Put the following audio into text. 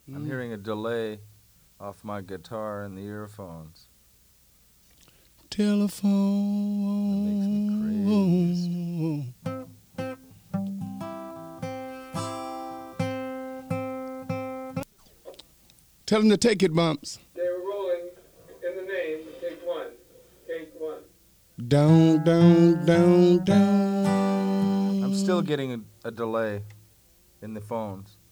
I'm hearing a delay off my guitar and the earphones. Telephone. That makes me crazy. Tell him to take it, Bumps. They were rolling in the name. Take one. Take one. Down, down, down, down. I'm still getting a delay in the phones.